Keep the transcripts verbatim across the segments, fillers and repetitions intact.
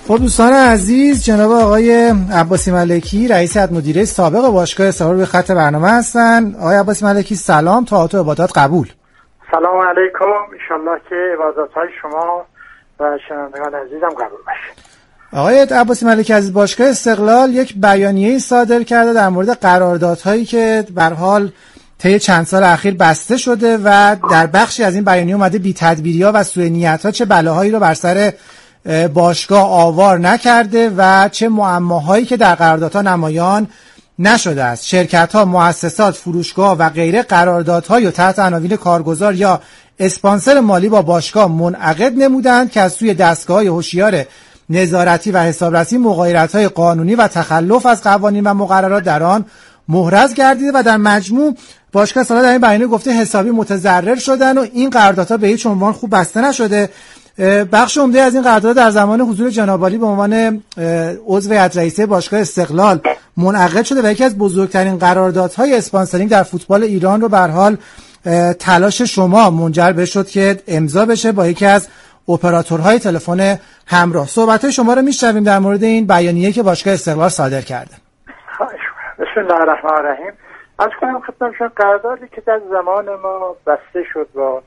خب دوستان عزیز، جناب آقای عباسی ملکی رئیس هیئت مدیره سابق باشگاه استقلال به خط برنامه هستن. آقای عباسی ملکی سلام، طاعات و عبادات قبول. سلام علیکم، انشالله که عبادات‌های شما و شنوندگان عزیزم قبول بشه. آقای عباسی ملکی از باشگاه استقلال یک بیانیه‌ای صادر کرده در مورد قراردادهایی که به هر حال طی چند سال اخیر بسته شده و در بخشی از این بیانیه اومده بی‌تدبیری‌ها و سوء نیت‌ها چه بلاهایی رو بر سر باشگاه آوار نکرده و چه معماهایی که در قراردادها نمایان نشده است. شرکت‌ها، مؤسسات، فروشگاه و غیره قراردادهایی رو تحت عناوین کارگزار یا اسپانسر مالی با باشگاه منعقد نمودند که از سوی دستگاه‌های هوشیار نظارتی و حسابرسی مغایرت‌های قانونی و تخلف از قوانین و مقررات در آن محرز گردیده و در مجموع باشگاه استقلال در این بیانیه گفته حسابی متضرر شدن و این قراردادها به هیچ عنوان خوب بسته نشده. بخش عمده از این قرارداد در زمان حضور جناب عالی به عنوان عضو هیئت رئیسه باشگاه استقلال منعقد شده و یکی از بزرگترین قراردادهای اسپانسرینگ در فوتبال ایران رو به هر حال تلاش شما منجر به شد که امضا بشه با یکی از اپراتورهای تلفن همراه. صحبت‌های شما رو میشنویم در مورد این بیانیه که باشگاه استقلال صادر کرده. بسم الله الرحمن الرحیم. از کنم خدمتتون قراردادی که در زمان ما بسته شد با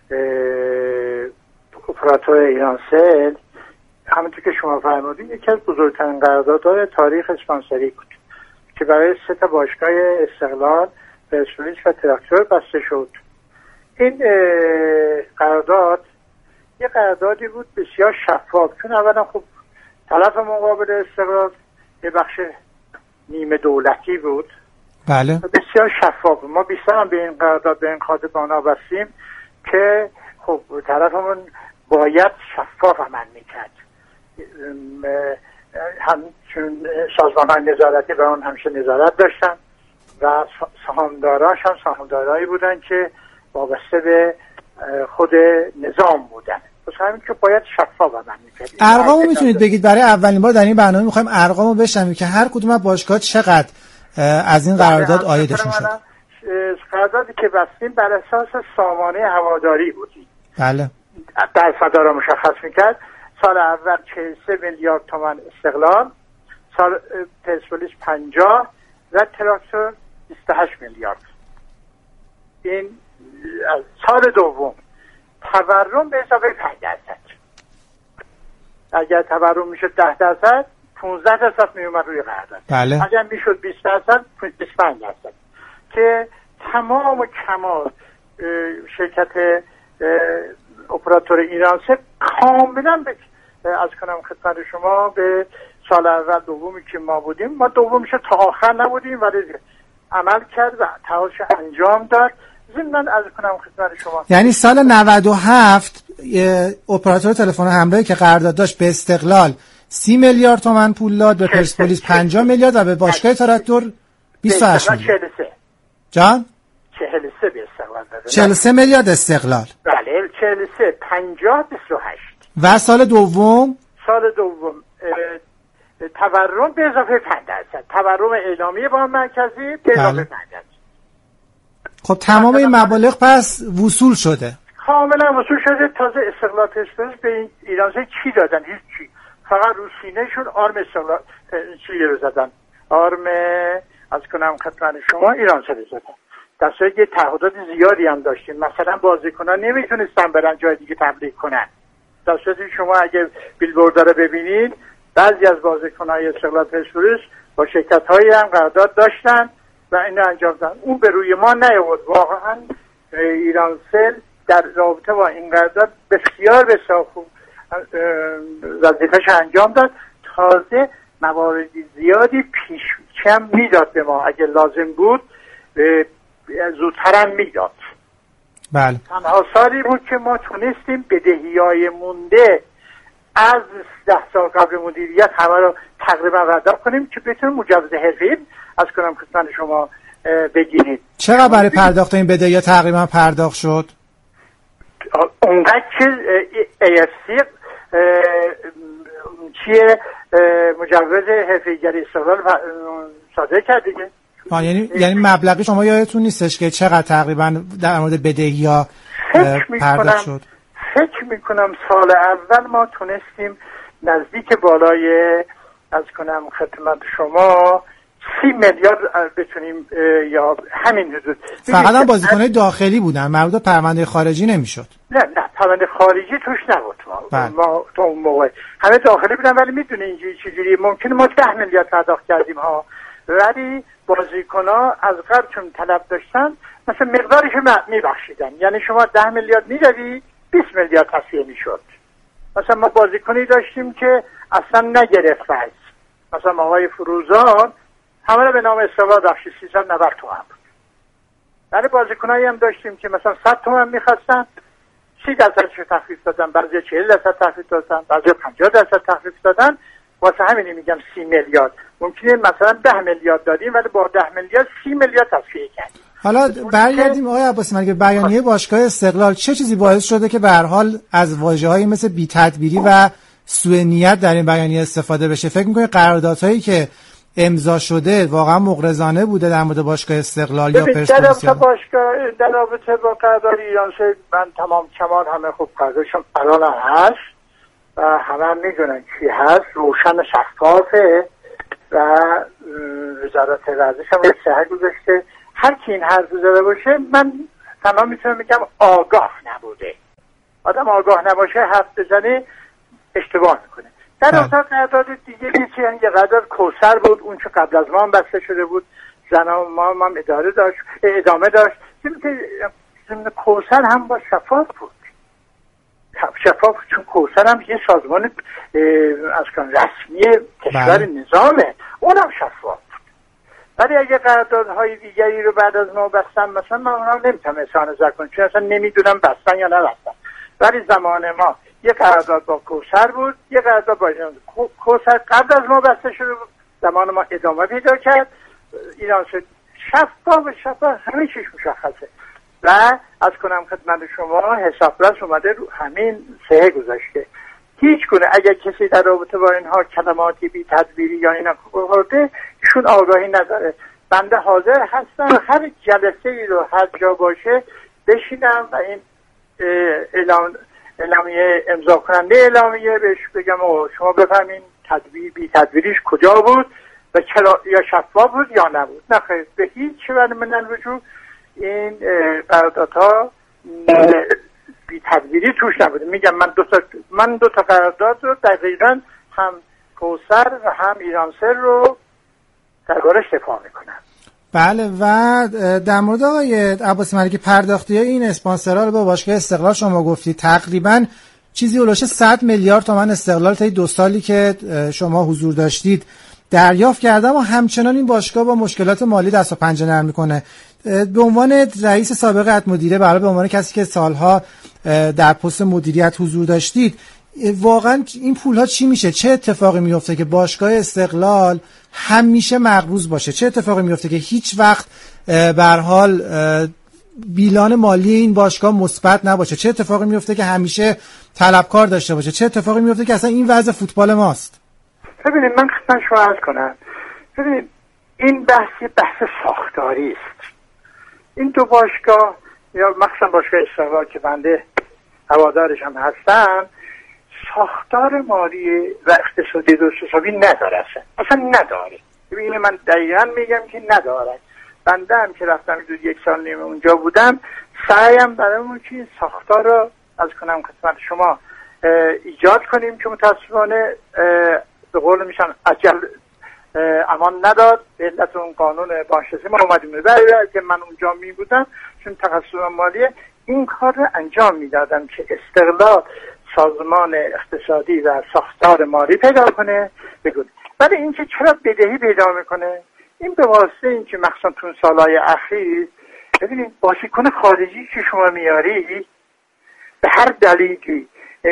اپراتور ایرانسل، همونطور که شما فرمودید یکی از بزرگترین قراردادهای تاریخ اسپانسری بود که برای سه تا باشگاه استقلال، پرسپولیس و تراکتور بسته شد. این قرارداد یه قراردادی بود بسیار شفاف، چون اولا خب طرف مقابل استقلال یه بخش نیمه دولتی بود. بله. بسیار شفاف. ما بیشتر هم به این قرارداد به این خاطر بانا بستیم که خب طرفمون باید شفاف عمل میکرد، همچون سازمان‌های نظارتی به اون همیشه نظارت داشتن و سهامداراش هم سهامدارایی بودن که وابسته به خود نظام بودن، پس همین که باید شفاف عمل میکرد. ارقامو میتونید بگید؟ برای اولین بار در این برنامه میخوایم ارقامو بشنویم که هر کدوم از باشگاه چقدر از این قرارداد عایدشون شد. قراردادی که بستیم بر اساس سامانه هواداری بودیم. بله. درصدا رو مشخص میکرد. سال اول چهل و سه میلیارد تومان استقلال، سال پرسپولیس پنجاه و تراکتور بیست و هشت میلیارد. این سال دوم تورم به اضافه پنج درصد. اگر تورم میشد ده درصد، پانزده درصد میومد روی قرارداد. بله. اگر میشد بیست درصد، بیست و پنج درصد. که تمام و کمال شرکت اپراتور ایرانسل کاملا به از کنم خدمت شما به سال اول دومی که ما بودیم، ما دومیش تا آخر نبودیم ولی عمل کرد و تلاش انجام داد. ضمن از کنم خدمت شما یعنی سال نود و هفت اپراتور تلفن همراهی که قرارداد داشت به استقلال سی میلیارد تومان پول داد، به پرسپولیس پنجاه میلیارد و به باشگاه تراکتور بیست و هشت میلیارد. جان؟ چهل و سه به استقلال داده. چهل و سه میلیارد استقلال. بله، چهل و سه، پنجاه، بیست و هشت. و سال دوم؟ سال دوم تورم به اضافه پنج درصد. تورم اعلامی بانک مرکزی به اضافه پنج درصد. خب تمام این مبالغ پس وصول شده. کاملا وصول شده. تازه استقلال پرسپولیس به این ایرانسل چی دادن؟ هیچ چی. فقط رو سینه‌شون آرم استقلال چی رو زدن. آرم از کنم خدمت شما ایرانسل زدن. در صورتی که تعهدات زیادی هم داشتیم. مثلا بازیکنان نمیتونستن برن جای دیگه تبلیغ کنن. در صورتی شما اگه بیلبورد رو ببینید، بعضی از بازیکن‌های استقلال پرسپولیس با شرکت‌هایی هم قرارداد داشتن و اینو انجام دادن. اون به روی ما نیاورد. واقعا ایرانسل در رابطه با این قرارداد بسیار بسیار خوب وظیفه‌اش انجام داد. تازه مواردی زیادی پیش کم میداد به ما، اگه لازم بود زودترم میداد. بله. تنها سالی بود که ما تونستیم بدهی‌های مونده از ده سال قبل مدیریت همه رو تقریبا پرداخت کنیم که بتونیم مجوز حرفه‌ای از کنم خدمت شما بگیرید. چقدر برای پرداخت این بدهی‌ها تقریبا پرداخت شد؟ اونقدر که ای اف سی چیه مجوز حرفه‌ای‌گری استقلال صادر کرد دیگه. آه یعنی یعنی مبلغی شما یادتون نیستش که چقدر تقریبا در مورد بدهی‌ها پرداخت شد؟ فکر میکنم سال اول ما تونستیم نزدیک بالای از کنم خدمت شما سی میلیارد بتونیم یا همین حدود. فقط هم بازیکن‌های داخلی بودن، مربوط به پرونده خارجی نمیشد. نه نه پرونده خارجی توش نبود. ما بله. ما تو اون موقع همه داخلی بودن، ولی میدونی اینجوری چجوری ممکنه ما ده میلیارد پرداخت کردیم ها، ولی بازیکن‌ها از قبل چون طلب داشتن مثلا مقدارش میبخشیدن، یعنی شما ده میلیارد میدادی بیست میلیارد تصفیه میشد. مثلا ما بازیکنی داشتیم که اصلا نگرفت رئیس، مثلا آقای فروزان همه رو به نام استقلال بخشی سیصد و نود تومن بود. ولی بازیکنایی هم داشتیم که مثلا صد تومن میخواستن، سی درصدش رو تخفیف دادن، بعضی چهل درصد تخفیف دادن، بعضی پنجاه درصد تخفیف دادن. واسه همین میگم سی میلیارد. ممکنه مثلا ده میلیارد دادیم ولی با ده میلیارد سی میلیارد تصفیه کردیم. حالا برگردیم آقای عباسی ملک، بیانیه باشگاه استقلال چه چیزی باعث شده که به هر حال از واژه‌هایی مثل بی‌تدبیری و سوء نیت در این بیانیه استفاده بشه؟ فکر می‌کنید قراردادهایی که امضا شده واقعا مغرضانه بوده در مورد باشگاه استقلال یا پرسپولیس؟ در باشگاه در رابطه با قرارداد ایران شهر من تمام کمال همه خوب قراردادشون الان هست و همه هم میدونن چی هست، روشن شفافه و وزارت ورزش هم صحت گذاشته. هر کی این حرف زده باشه من تمام میتونم بگم آگاه نبوده. آدم آگاه نباشه حرف بزنه اشتباه میکنه. در اصل قرارداد دیگه که یه قرارداد کوثر بود، اون که قبل از ما هم بسته شده بود، زنا ما هم اداره داشت ادامه داشت. ضمن کوثر هم با شفاف بود، شفاف، چون کوثر هم یه سازمان از کن رسمی کشور نظامه، اونم شفاف. ولی اگه قراردادهای دیگری رو بعد از ما بستن، مثلا من اونها نمیتونم احسان نظر کنم چون اصلا نمیدونم بستن یا نبستن، ولی زمان ما یه قرارداد با کوثر بود، یه قرارداد با کوثر قبل از ما بسته شده بود، زمان ما ادامه پیدا کرد. ایران شد شفاف و شفاف همه چیش مشخصه و از کنم خدمت شما حسابرس اومده رو همین سه گذاشته. هیچ گونه اگر کسی در رابطه با اینها کلماتی بی تدبیری یا اینا گفته ایشون آگاهی نداره. بنده حاضر هستم هر جلسه ای رو هر جا باشه بشینم و این اعلام اعلامیه امضا کننده اعلامیه بهش بگم او شما بفهمین تدبیر بی تدبیریش کجا بود و چرا، یا شفاف بود یا نبود. نه خیر، به هیچ وجه من وجود این قراردادها بی تدبیری توش نبوده. میگم من دو تا من دو تا قرارداد رو دقیقاً هم کوثر و هم ایرانسل رو دربارش دفاع میکنم. بله و در مورد آقای عباسی ملک پرداختی این اسپانسرها رو به باشگاه استقلال شما گفتی تقریباً چیزی اولش صد میلیارد تومان استقلال تا دو سالی که شما حضور داشتید دریافت کرده و همچنان این باشگاه با مشکلات مالی دست و پنجه نرم میکنه. به عنوان رئیس سابق هیئت مدیره، برای به عنوان کسی که سالها در پست مدیریت حضور داشتید، واقعا این پولها چی میشه؟ چه اتفاقی میفته که باشگاه استقلال همیشه مقبوض باشه؟ چه اتفاقی میفته که هیچ وقت به هر حال بیلان مالی این باشگاه مثبت نباشه؟ چه اتفاقی میفته که همیشه طلبکار داشته باشه؟ چه اتفاقی میفته که اصلا این وضع فوتبال ماست؟ ببینید من خدمت شما عرض کنم، ببینید این بحث بحث ساختاری است. این دو باشگاه یا مخصوصا باشگاه استقلال که بنده هوادارش هم هستم ساختار مالی و اقتصادی درست حسابی نداره، اصلا اصلا نداره. ببینید من دقیقاً میگم که نداره. بنده هم که رفتم دو یک سال نیم اونجا بودم سعیم برای اون که ساختار رو از کنم خدمت شما ایجاد کنیم که متاسفانه به قول میشن عجل امان نداد. به علت اون قانون بانشناسی ما اومدیم برای که من اونجا می بودم چون تخصص مالیه این کار رو انجام میدادم که استقلال سازمان اقتصادی و ساختار مالی پیدا کنه بگو. ولی این که چرا بدهی پیدا میکنه؟ این به واسطه این که مخصوصا تو سالهای اخیر ببینید بازیکن خارجی که شما میاری به هر دلیلی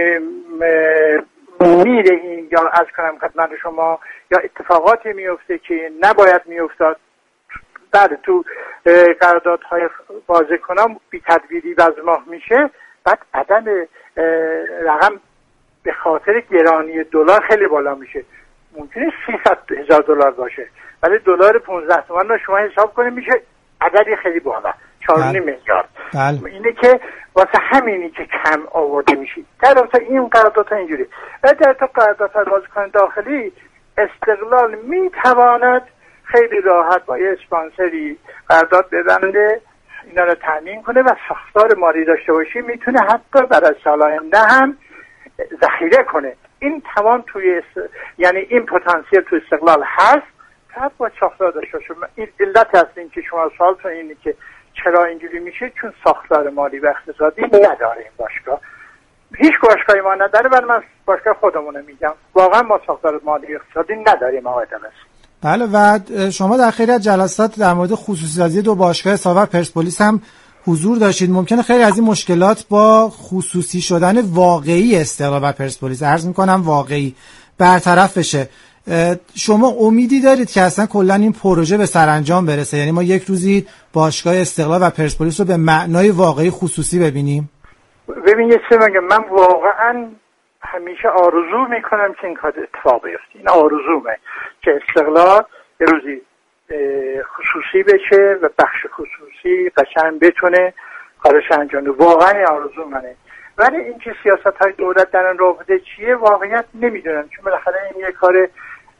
میره این یا از کنم خدمت شما یا اتفاقاتی میفته که نباید میافتاد. بعد تو قراردادهای بازیکنان بی تدبیری وضع میشه، بعد عدم رقم به خاطر گرانی دلار خیلی بالا میشه. ممکنه سیصد هزار دلار باشه ولی دلار پانزده تومن رو شما حساب کنید میشه عددی خیلی بالا، چهار و نیم میلیارد. بله. اینه که واسه همینی که کم آورده میشید. در واسه این قراردادها اینجوری. و در تو قراردادها بازیکن داخلی استقلال میتواند خیلی راحت با یه اسپانسری قرارداد ببنده، اینا رو تامین کنه و ساختار مالی داشته باشه، میتونه حتی برای سال آینده هم ذخیره کنه. این توان توی است... یعنی این پتانسیل توی استقلال هست، فقط با ساختار داشته باشه. این علت اصلی این که شما سوالتون اینه که چرا اینجوری میشه، چون ساختار مالی و اقتصادی نداره این باشگاه. هیچ باشگاهی ما نداره، ولی من باشگاه خودمونه میگم واقعا ما ساختار مالی و اقتصادی نداریم آقای دلس. بله. و شما در خیلی از جلسات در مورد خصوصی‌سازی دو باشگاه استقلال و پرسپولیس هم حضور داشتید. ممکنه خیلی از این مشکلات با خصوصی شدن واقعی استقلال و پرسپولیس، عرض میکنم واقعی، برطرف بشه. شما امیدی دارید که اصلا کلا این پروژه به سرانجام برسه؟ یعنی ما یک روزی باشگاه استقلال و پرسپولیس رو به معنای واقعی خصوصی ببینیم؟ ببین یه چیزی میگم، من واقعا همیشه آرزو میکنم که این کار اتفاق بیفته. این آرزومه که استقلال یه روزی خصوصی بشه و بخش خصوصی قشنگ بتونه کارش انجام بده. واقعا آرزو منه. ولی این که سیاست های دولت در این رابطه چیه واقعیت نمیدونم، چون بالاخره این یه کار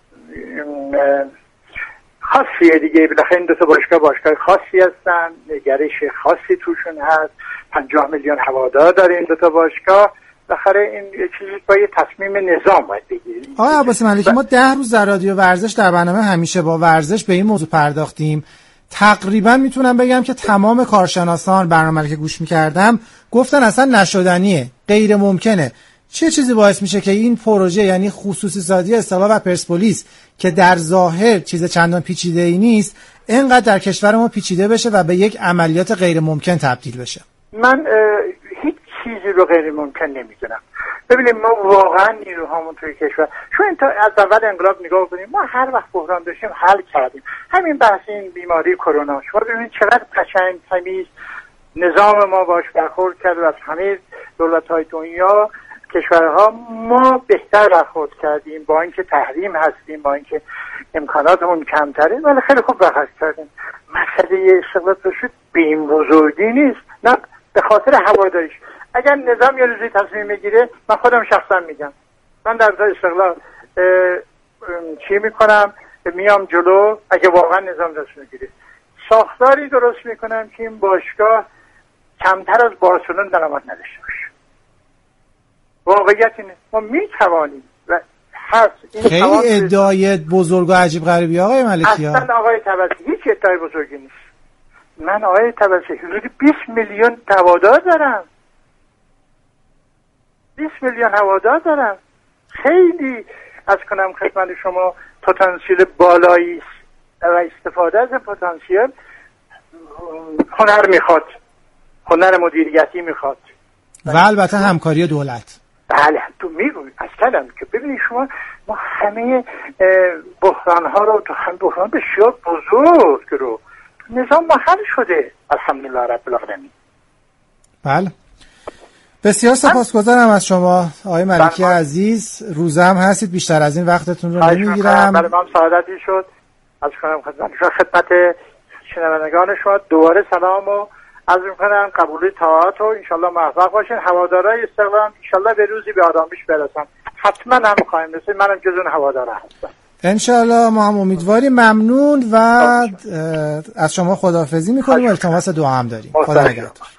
خاصیه دیگه. بالاخره این دو تا باشگاه باشگاه خاصی هستن، نگرش خاصی توشون هست، پنجاه میلیون هوادار داره این دو تا باشگاه. بالاخره این یه چیزی با یه تصمیم نظام باید بگیریم. آقای عباسی ملکی، ما ده روز در رادیو ورزش در برنامه همیشه با ورزش به این موضوع پرداختیم. تقریبا میتونم بگم که تمام کارشناسان برنامه که گوش میکردم گفتن اصلا نشدنیه، غیر ممکنه. چه چیزی باعث میشه که این پروژه، یعنی خصوصی سازی استقلال و پرسپولیس که در ظاهر چیز چندان پیچیده ای نیست، اینقدر در کشور ما پیچیده بشه و به یک عملیات غیر ممکن تبدیل بشه؟ من هیچ چیزی رو غیر ممکن نمیدونم. ببینید ما واقعا نیروهامون توی کشور، چون تا از اول انقلاب نگاه کنیم، ما هر وقت بحران داشتیم حل کردیم. همین بحث این بیماری کرونا، شما ببینید چقدر قشنگ تمیز نظام ما باش برخورد کرد و از همه دولت‌های دنیا کشورها ما بهتر برخورد کردیم، با اینکه تحریم هستیم، با اینکه امکاناتمون کمتره، ولی خیلی خوب برخورد کردیم. مسئله استقلال شد به این بزرگی نیست، نه به خاطر هواداریش. اگر نظام یه روزی تصمیم میگیره، من خودم شخصا میگم، من در استقلال چی میکنم، میام جلو. اگه واقعا نظام تصمیم میگیره، ساختاری درست میکنم که این باشگاه کمتر از بارسلون درآمد نداشته باشه. واقعیت اینه ما میتوانیم و هست. این خیلی ادعای بزرگ و عجیب غریبی آقای ملکی ها. اصلا آقای توسلی هیچ ادعای بزرگی نیست. من آقای توسلی حدود بیست میلیون هوادار دارم. بیست میلیون هوادار دارم. خیلی از کنم خدمت شما پتانسیل بالایی و استفاده از پتانسیل هنر میخواد، هنر مدیریتی میخواد و البته همکاری دولت. بله تو میگوی اصلا که ببینید شما ما همه بحران ها رو، تو هم بحران بسیار بزرگ رو نظام ما حل شده الحمدلله رب العالمین. بله بسیار سپاسگزارم از شما آقای ملکی عزیز. روزه هم هستید، بیشتر از این وقتتون رو نمیگیرم. بله من سعادتی شد از کنم خدمت شما، خدمت شنوندگان شما دوباره سلام و عرض می‌کنم قبولی طاعات و انشالله موفق باشین. هوادارهای استقلال انشالله به روزی به آرامش برسن، حتما هم خواهیم رسید. منم جز اون هوادارا هستم انشالله. ما هم امیدواریم. ممنون و از شما خداحافظی می‌کنیم و التماس دعا هم داریم. خدا نگهدار.